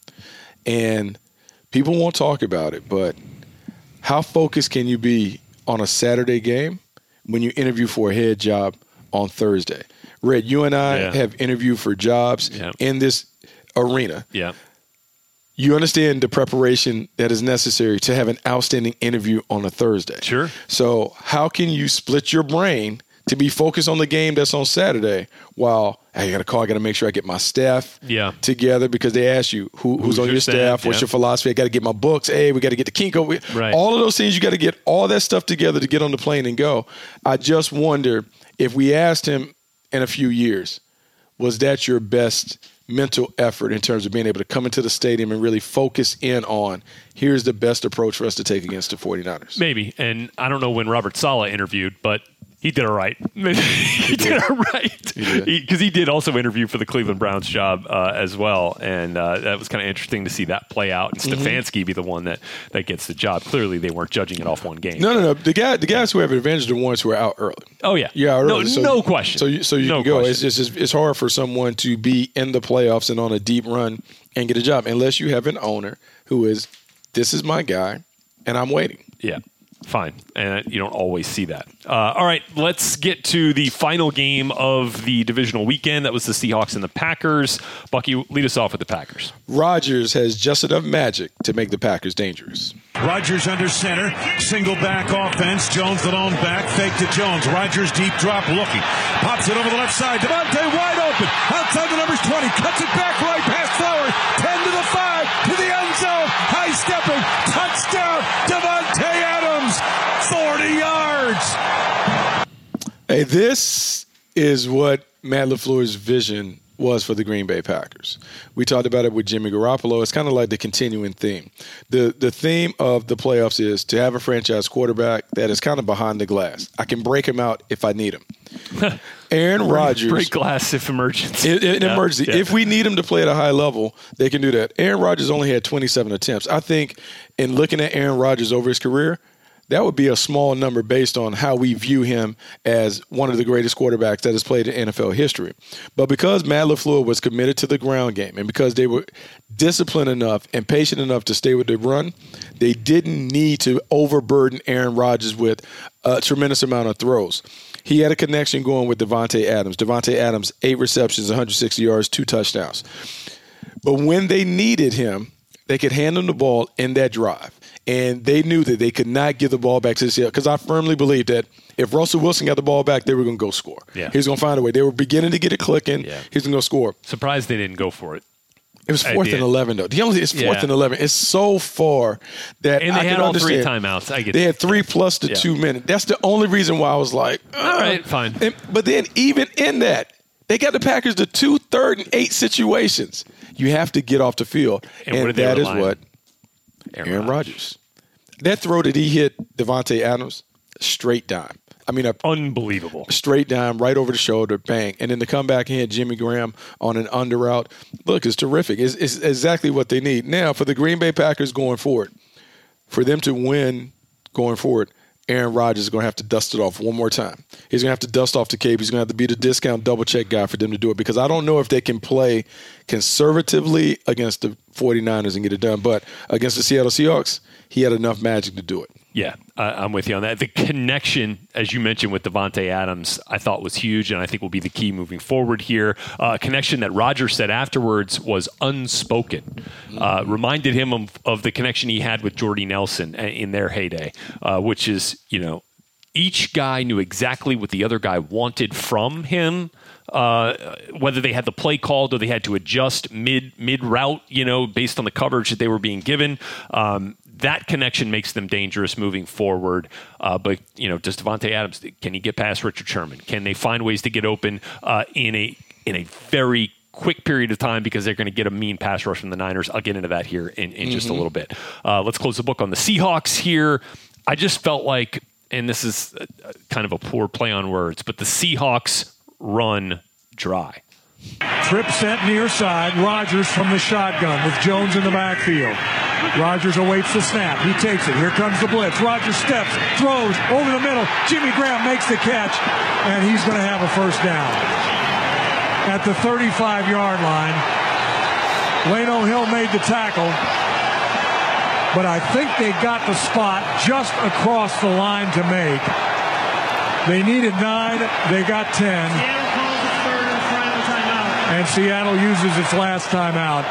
And people won't talk about it, but how focused can you be on a Saturday game when you interview for a head job on Thursday? Red, you and I yeah. have interviewed for jobs yeah. in this arena. Yeah. You understand the preparation that is necessary to have an outstanding interview on a Thursday. Sure. So how can you split your brain to be focused on the game that's on Saturday while hey, I got to call, I got to make sure I get my staff yeah. together because they ask you who, who's, who's on your, your staff, staff what's yeah. your philosophy, I got to get my books, hey, we got to get the Kinko. Right. All of those things, you got to get all that stuff together to get on the plane and go. I just wonder if we asked him in a few years, was that your best mental effort in terms of being able to come into the stadium and really focus in on here's the best approach for us to take against the 49ers? Maybe. And I don't know when Robert Saleh interviewed, but he did all right. he, he did all right. Because he, he did also interview for the Cleveland Browns job uh, as well. And uh, that was kind of interesting to see that play out and mm-hmm. Stefanski be the one that, that gets the job. Clearly, they weren't judging it off one game. No, no, no. The, guy, the guys who have an advantage are the ones who are out early. Oh, yeah. Yeah, early. No, so, no question. So you, so you no can go. Question. It's, it's, it's hard for someone to be in the playoffs and on a deep run and get a job unless you have an owner who is, this is my guy, and I'm waiting. Yeah. Fine. And you don't always see that. Uh, all right, let's get to the final game of the divisional weekend. That was the Seahawks and the Packers. Bucky, lead us off with the Packers. Rodgers has just enough magic to make the Packers dangerous. Rodgers under center, single back offense. Jones the lone back, fake to Jones. Rodgers deep drop looking. Pops it over the left side. Devontae wide open. Outside the numbers twenty. Cuts it back right past Flowers. ten to the five. To the end zone. High stepping. Touchdown. Devontae Adams. forty yards. Hey, this is what Matt LaFleur's vision was for the Green Bay Packers. We talked about it with Jimmy Garoppolo. It's kind of like the continuing theme. The the theme of the playoffs is to have a franchise quarterback that is kind of behind the glass. I can break him out if I need him. Aaron Rodgers. Break glass if emergency. In, in yeah, emergency. Yeah. If we need him to play at a high level, they can do that. Aaron Rodgers only had twenty-seven attempts. I think in looking at Aaron Rodgers over his career, that would be a small number based on how we view him as one of the greatest quarterbacks that has played in N F L history. But because Matt LaFleur was committed to the ground game and because they were disciplined enough and patient enough to stay with the run, they didn't need to overburden Aaron Rodgers with a tremendous amount of throws. He had a connection going with Devontae Adams. Devontae Adams, eight receptions, one hundred sixty yards, two touchdowns. But when they needed him, they could hand him the ball in that drive. And they knew that they could not give the ball back to the Seahawks because I firmly believe that if Russell Wilson got the ball back, they were going to go score. Yeah. He was going to find a way. They were beginning to get it clicking. Yeah. He was going to go score. Surprised they didn't go for it. It was fourth and eleven, though. The only it's fourth yeah. and eleven. It's so far that and they I had can all understand. three timeouts. I get they it. had three plus the yeah. two minutes. That's the only reason why I was like, uh. all right, fine. And, but then even in that, they got the Packers to two third and eight situations. You have to get off the field, and, and what that is what Aaron, Aaron Rodgers. That throw that he hit Devontae Adams, straight dime. I mean, a unbelievable straight dime right over the shoulder, bang. And then to come back and hit Jimmy Graham on an under route. Look, it's terrific. It's, it's exactly what they need. Now, for the Green Bay Packers going forward, for them to win going forward, Aaron Rodgers is going to have to dust it off one more time. He's going to have to dust off the cape. He's going to have to be the discount double check guy for them to do it because I don't know if they can play conservatively against the 49ers and get it done. But against the Seattle Seahawks, he had enough magic to do it. Yeah, uh, I'm with you on that. The connection, as you mentioned, with Devontae Adams, I thought was huge, and I think will be the key moving forward here. Uh, a connection that Rodgers said afterwards was unspoken. Uh, reminded him of, of the connection he had with Jordy Nelson in their heyday, uh, which is, you know, each guy knew exactly what the other guy wanted from him. Uh, whether they had the play called or they had to adjust mid mid route, you know, based on the coverage that they were being given. Um, that connection makes them dangerous moving forward. Uh, but, you know, does Devontae Adams, can he get past Richard Sherman? Can they find ways to get open uh, in a in a very quick period of time because they're going to get a mean pass rush from the Niners? I'll get into that here in, in mm-hmm. just a little bit. Uh, let's close the book on the Seahawks here. I just felt like, and this is a, a kind of a poor play on words, but the Seahawks run dry. Trip sent near side. Rodgers from the shotgun with Jones in the backfield. Rodgers awaits the snap. He takes it. Here comes the blitz. Rodgers steps, throws over the middle. Jimmy Graham makes the catch, and he's going to have a first down. At the thirty-five-yard line, Lano Hill made the tackle, but I think they got the spot just across the line to make. They needed nine. They got ten. And Seattle uses its last timeout.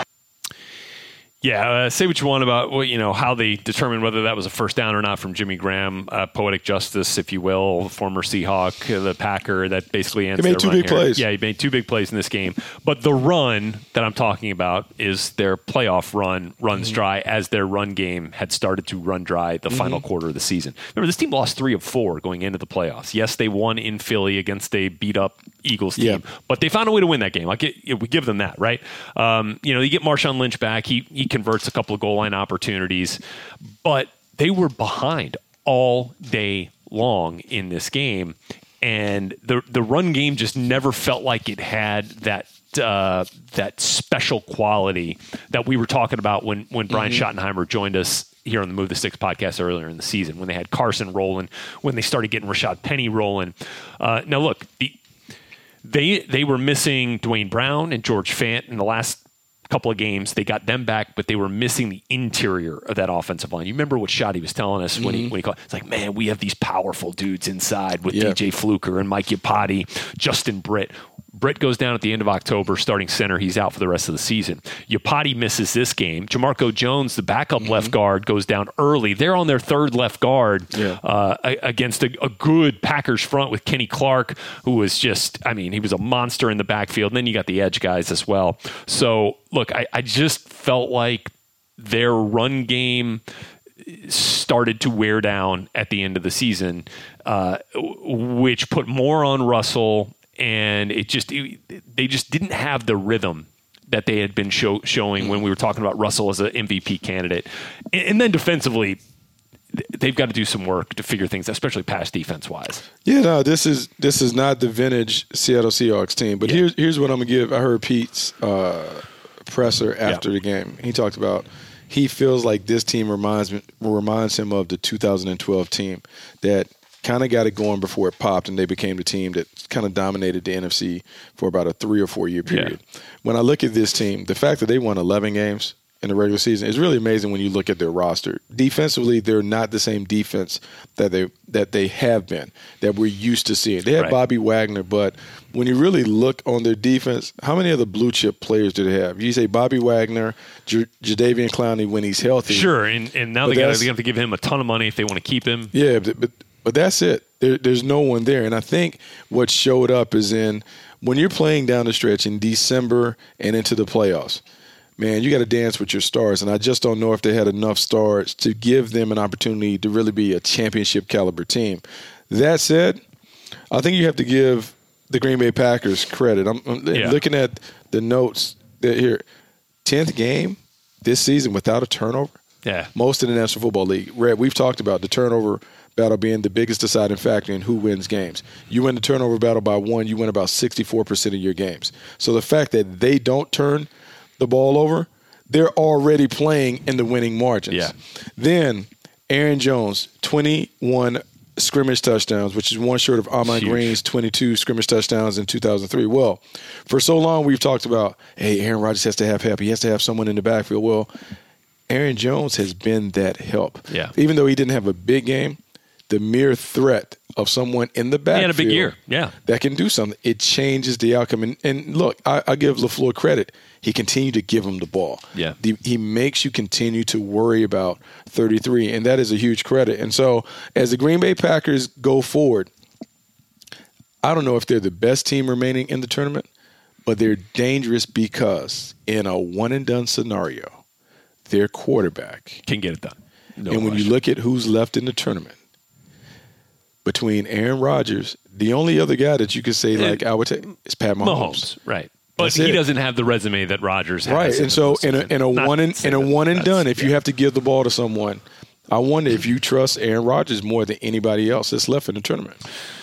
Yeah, uh, say what you want about well, you know how they determined whether that was a first down or not from Jimmy Graham. Uh, poetic justice, if you will, former Seahawk, uh, the Packer that basically ends. He made two big here. plays. Yeah, he made two big plays in this game. But the run that I'm talking about is their playoff run runs mm-hmm. dry as their run game had started to run dry the mm-hmm. final quarter of the season. Remember, this team lost three of four going into the playoffs. Yes, they won in Philly against a beat up Eagles team, yeah. but they found a way to win that game. Like it, we give them that, right? Um, you know, you get Marshawn Lynch back. He he converts a couple of goal line opportunities, but they were behind all day long in this game, and the the run game just never felt like it had that uh, that special quality that we were talking about when when Brian mm-hmm. Schottenheimer joined us here on the Move the Sticks podcast earlier in the season, when they had Carson rolling, when they started getting Rashad Penny rolling. Uh, now, look, the, they they were missing Dwayne Brown and George Fant in the last couple of games. They got them back, but they were missing the interior of that offensive line. You remember what Shotty was telling us when mm-hmm. he when he called? It's like, man, we have these powerful dudes inside with yeah. D J Fluker and Mike Iupati, Justin Britt. Britt goes down at the end of October, starting center. He's out for the rest of the season. Iupati misses this game. Jamarco Jones, the backup mm-hmm. left guard, goes down early. They're on their third left guard yeah. uh, against a, a good Packers front with Kenny Clark, who was just, I mean, he was a monster in the backfield. And then you got the edge guys as well. So, look, I, I just felt like their run game started to wear down at the end of the season, uh, which put more on Russell. And it just it, they just didn't have the rhythm that they had been show, showing when we were talking about Russell as an M V P candidate. And, and then defensively, they've got to do some work to figure things, especially pass defense wise. Yeah, no, this is this is not the vintage Seattle Seahawks team. But yeah. here's here's what I'm gonna give. I heard Pete's uh, presser after yeah. the game. He talked about he feels like this team reminds me, reminds him of the two thousand twelve team that kind of got it going before it popped, and they became the team that kind of dominated the N F C for about a three or four year period. Yeah. When I look at this team, the fact that they won eleven games in the regular season is really amazing when you look at their roster. Defensively, they're not the same defense that they that they have been, that we're used to seeing. They have right. Bobby Wagner, but when you really look on their defense, how many of the blue chip players do they have? You say Bobby Wagner, J- Jadeveon Clowney when he's healthy. Sure, and, and now they got to have to give him a ton of money if they want to keep him. Yeah, but, but But that's it. There, there's no one there. And I think what showed up is in when you're playing down the stretch in December and into the playoffs, man, you got to dance with your stars. And I just don't know if they had enough stars to give them an opportunity to really be a championship caliber team. That said, I think you have to give the Green Bay Packers credit. I'm, I'm yeah. looking at the notes that here. tenth game this season without a turnover. Yeah. Most of the National Football League. Red, we've talked about the turnover battle being the biggest deciding factor in who wins games. You win the turnover battle by one, you win about sixty-four percent of your games. So the fact that they don't turn the ball over, they're already playing in the winning margins. Yeah. Then Aaron Jones, twenty-one scrimmage touchdowns, which is one short of Ahman Green's twenty-two scrimmage touchdowns in two thousand three. Well, for so long we've talked about, hey, Aaron Rodgers has to have help. He has to have someone in the backfield. Well, Aaron Jones has been that help. Yeah. Even though he didn't have a big game, the mere threat of someone in the backfield he had a big year. Yeah. that can do something, it changes the outcome. And, and look, I, I give LaFleur credit. He continued to give him the ball. Yeah. The, he makes you continue to worry about thirty-three, and that is a huge credit. And so as the Green Bay Packers go forward, I don't know if they're the best team remaining in the tournament, but they're dangerous because in a one-and-done scenario, their quarterback can get it done. No and when question. you look at who's left in the tournament, between Aaron Rodgers, the only other guy that you could say, like, I would take is Pat Mahomes. Mahomes, right. But That's he it. doesn't have the resume that Rodgers has. Right, in and so in a, in a Not one and in a that one and that's- done, if you yeah. have to give the ball to someone, I wonder if you trust Aaron Rodgers more than anybody else that's left in the tournament.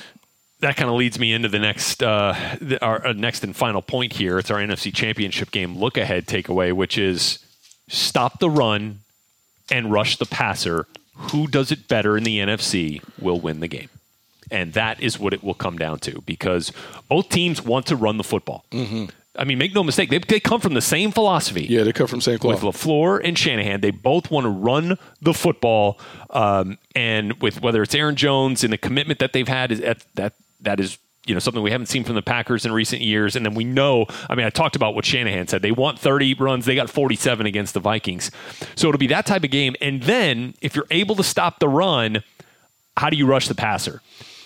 That kind of leads me into the next, uh, the, our uh, next and final point here. It's our N F C Championship game look-ahead takeaway, which is stop the run and rush the passer. Who does it better in the N F C will win the game. And that is what it will come down to, because both teams want to run the football. Mm-hmm. I mean, make no mistake, they, they come from the same philosophy. Yeah, they come from the same cloth. With LaFleur and Shanahan, they both want to run the football. Um, and with whether it's Aaron Jones and the commitment that they've had, is that that that is you know something we haven't seen from the Packers in recent years. And then we know, I mean, I talked about what Shanahan said. They want thirty runs. They got forty-seven against the Vikings. So it'll be that type of game. And then if you're able to stop the run, how do you rush the passer?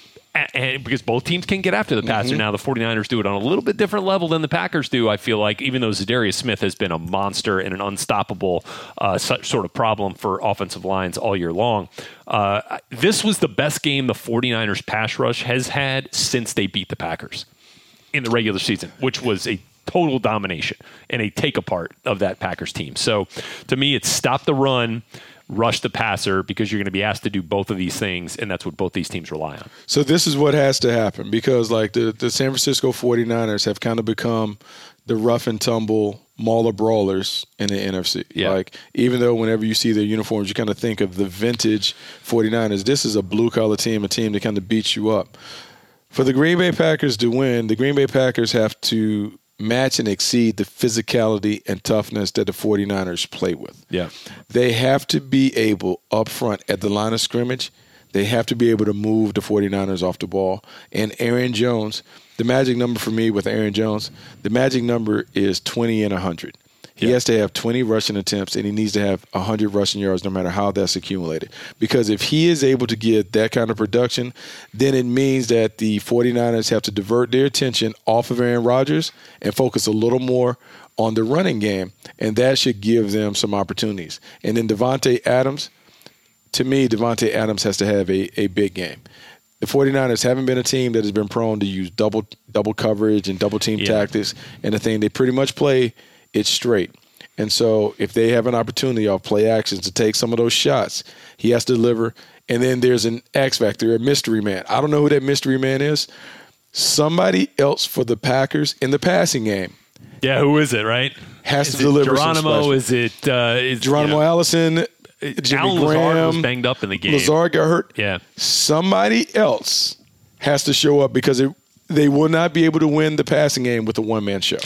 And because both teams can get after the passer. Mm-hmm. Now, the 49ers do it on a little bit different level than the Packers do, I feel like, even though Zadarius Smith has been a monster and an unstoppable uh, sort of problem for offensive lines all year long. Uh, this was the best game the 49ers pass rush has had since they beat the Packers in the regular season, which was a total domination and a take-apart of that Packers team. So, to me, it's stop the run, rush the passer, because you're going to be asked to do both of these things, and that's what both these teams rely on. So this is what has to happen, because like the, the San Francisco 49ers have kind of become the rough and tumble mauler brawlers in the N F C. Yeah. Like, even though whenever you see their uniforms, you kind of think of the vintage 49ers, this is a blue-collar team, a team that kind of beats you up. For the Green Bay Packers to win, the Green Bay Packers have to match and exceed the physicality and toughness that the 49ers play with. Yeah. They have to be able, up front at the line of scrimmage, they have to be able to move the 49ers off the ball. And Aaron Jones, the magic number for me with Aaron Jones, the magic number is twenty and one hundred. He yeah. has to have twenty rushing attempts, and he needs to have one hundred rushing yards no matter how that's accumulated. Because if he is able to get that kind of production, then it means that the 49ers have to divert their attention off of Aaron Rodgers and focus a little more on the running game, and that should give them some opportunities. And then Devontae Adams, to me, Devontae Adams has to have a, a big game. The 49ers haven't been a team that has been prone to use double double coverage and double team yeah. tactics, and the thing they pretty much play it's straight. And so if they have an opportunity off play actions to take some of those shots, he has to deliver. And then there's an X factor, a mystery man. I don't know who that mystery man is. Somebody else for the Packers in the passing game. Yeah, who is it, right? Has is to deliver some Geronimo? special. Is it uh, is, Geronimo you know, Allison, Jimmy Alan Lazard Graham. was banged up in the game. Lazard got hurt. Yeah. Somebody else has to show up, because it, they will not be able to win the passing game with a one-man show.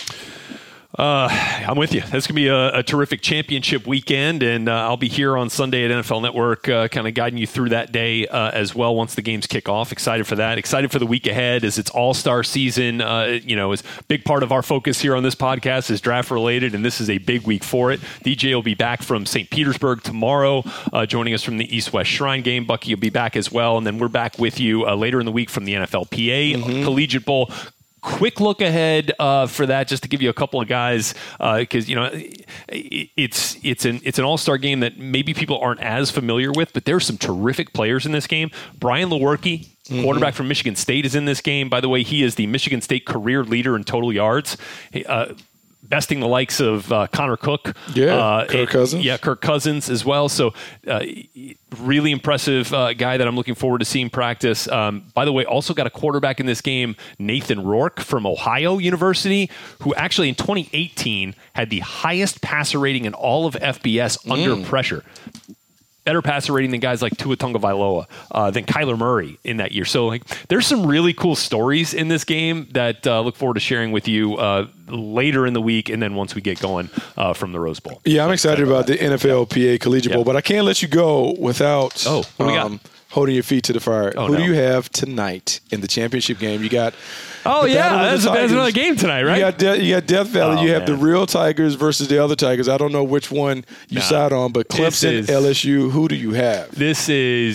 Uh, I'm with you. That's going to be a, a terrific championship weekend, and uh, I'll be here on Sunday at N F L Network uh, kind of guiding you through that day uh, as well once the games kick off. Excited for that. Excited for the week ahead as it's all-star season. Uh, you know, is a big part of our focus here on this podcast is draft-related, and this is a big week for it. D J will be back from Saint Petersburg tomorrow, uh, joining us from the East-West Shrine game. Bucky will be back as well, and then we're back with you uh, later in the week from the N F L P A mm-hmm. Collegiate Bowl. Quick look ahead uh, for that, just to give you a couple of guys, because uh, you know it's it's an it's an all-star game that maybe people aren't as familiar with, but there's some terrific players in this game. Brian Lewerke, mm-hmm. quarterback from Michigan State, is in this game. By the way, he is the Michigan State career leader in total yards. Uh, besting the likes of uh, Connor Cook. Yeah, uh, Kirk and, Cousins. Yeah, Kirk Cousins as well. So uh, really impressive uh, guy that I'm looking forward to seeing practice. Um, by the way, also got a quarterback in this game, Nathan Rourke from Ohio University, who actually in twenty eighteen had the highest passer rating in all of F B S mm. under pressure. Better passer rating than guys like Tua Tagovailoa, uh, than Kyler Murray in that year. So like, there's some really cool stories in this game that I uh, look forward to sharing with you uh, later in the week, and then once we get going uh, from the Rose Bowl. Yeah, I'm excited about the N F L P A Collegiate yep. Bowl, but I can't let you go without oh, what do we um, got? holding your feet to the fire. Oh, Who no. do you have tonight in the championship game? You got Oh, the yeah, Battle of that's, the a, that's Tigers. another game tonight, right? You got, De- you got Death Valley. Oh, you have man. the real Tigers versus the other Tigers. I don't know which one you Nah, side on, but this Clemson, is- L S U, who do you have? This is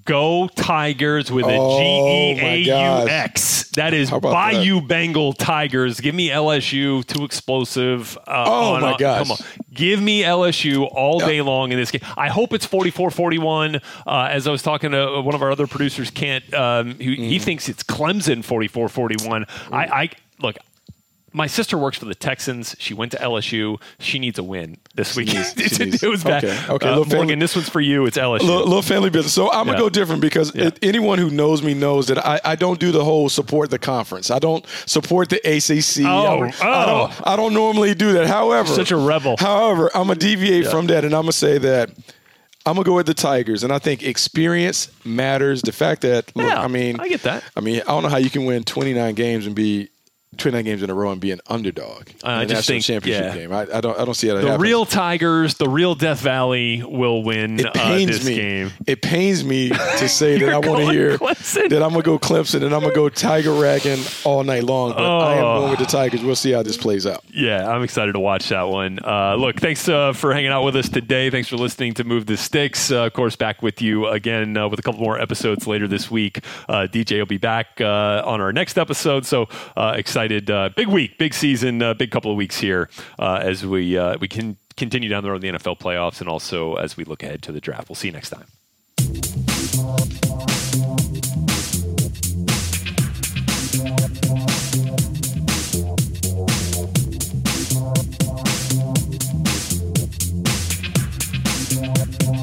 Go Tigers with a Oh, G E A my U X. That is How about Bayou Bengal Tigers. Give me L S U, too explosive. Uh, Oh, on, my uh, gosh. Come on. Give me L S U all day long in this game. I hope it's forty-four forty-one. Uh, as I was talking to one of our other producers, Kent, um, who, Mm-hmm. he thinks it's Clemson forty-four forty-one. I, I Look, my sister works for the Texans. She went to L S U. She needs a win this week. needs- she it, needs- was bad. okay, okay, Uh, little family- Morgan, this one's for you. It's L S U. Little, little family business. So I'm Yeah. gonna go different because Yeah. it, anyone who knows me knows that I, I don't do the whole support the conference. I don't support the A C C. Oh, I, don't, I oh. don't. I don't normally do that. However, Such a rebel. However, I'm gonna deviate Yeah. from that, and I'm gonna say that I'm gonna go with the Tigers, and I think experience matters. The fact that look, Yeah, I mean, I get that. I mean, I don't know how you can win twenty-nine games and be twenty-nine games in a row and be an underdog in I a just national think, championship yeah. game. I, I don't. I don't see how that The happens. real Tigers, the real Death Valley will win It uh, pains this me. game. It pains me to say that You're I want to going hear Clemson. that I'm gonna go Clemson and I'm gonna go Tiger ragging all night long. But I am Oh. going with the Tigers. We'll see how this plays out. Yeah, I'm excited to watch that one. Uh, look, thanks uh, for hanging out with us today. Thanks for listening to Move the Sticks. Uh, of course, back with you again uh, with a couple more episodes later this week. Uh, D J will be back uh, on our next episode. So uh, excited. Uh, big week, big season, uh, big couple of weeks here uh, as we, uh, we can continue down the road in the N F L playoffs and also as we look ahead to the draft. We'll see you next time. We'll be right back.